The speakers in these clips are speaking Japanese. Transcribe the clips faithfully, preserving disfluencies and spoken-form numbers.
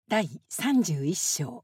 だいさんじゅういっ章。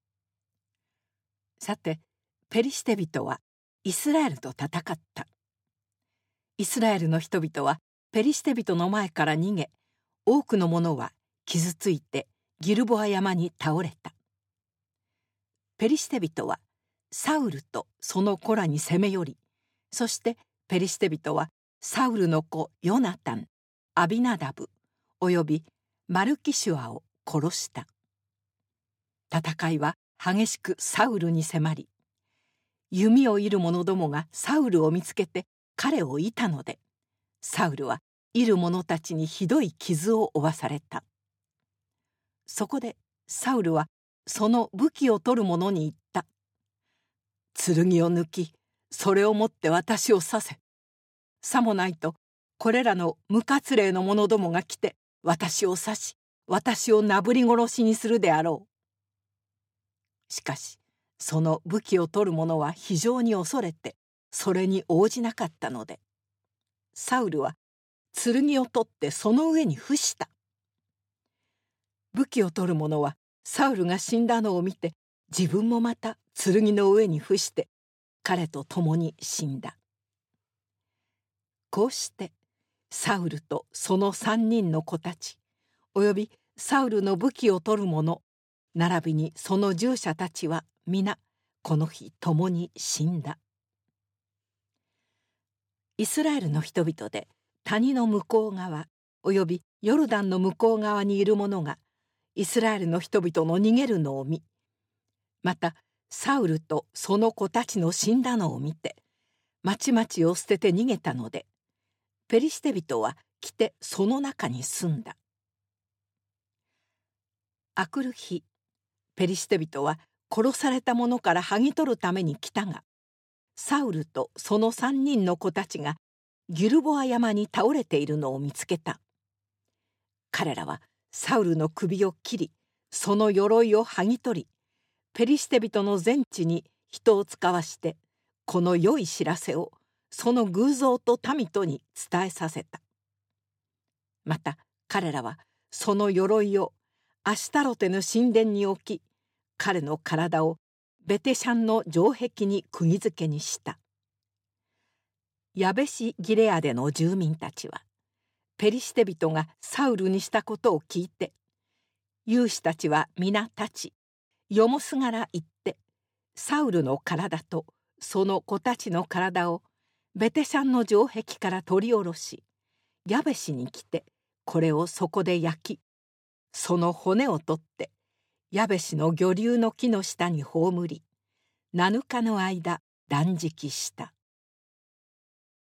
さて、ペリシテ人はイスラエルと戦った。イスラエルの人々はペリシテ人の前から逃げ、多くの者は傷ついてギルボア山に倒れた。ペリシテ人はサウルとその子らに攻め寄り、そしてペリシテ人はサウルの子ヨナタン、アビナダブ、およびマルキシュアを殺した。戦いは激しくサウルに迫り、弓を射る者どもがサウルを見つけて彼を射たので、サウルは射る者たちにひどい傷を負わされた。そこでサウルはその武器を取る者に言った。剣を抜き、それを持って私を刺せ。さもないと、これらの無活霊の者どもが来て私を刺し、私をなぶり殺しにするであろう。しかし、その武器を取る者は非常に恐れて、それに応じなかったので、サウルは剣を取ってその上に伏した。武器を取る者はサウルが死んだのを見て、自分もまた剣の上に伏して、彼と共に死んだ。こうして、サウルとその三人の子たち、およびサウルの武器を取る者、並びにその従者たちは皆この日共に死んだ。イスラエルの人々で谷の向こう側およびヨルダンの向こう側にいる者がイスラエルの人々の逃げるのを見、またサウルとその子たちの死んだのを見て、町々を捨てて逃げたので、ペリシテ人は来てその中に住んだ。あくる日、ペリシテ人は殺された者から剥ぎ取るために来たが、サウルとその三人の子たちがギルボア山に倒れているのを見つけた。彼らはサウルの首を切り、その鎧を剥ぎ取り、ペリシテ人の全地に人を使わして、この良い知らせをその偶像と民とに伝えさせた。また彼らはその鎧をアシュタロテの神殿に置き、彼の体をベテシャンの城壁に釘付けにした。ヤベシ・ギレアデの住民たちは、ペリシテ人がサウルにしたことを聞いて、勇士たちは皆立ち、よもすがら行って、サウルの体とその子たちの体をベテシャンの城壁から取り下ろし、ヤベシに来て、これをそこで焼き、その骨を取って、ヤベシの魚竜の木の下に葬り、なのかの間断食した。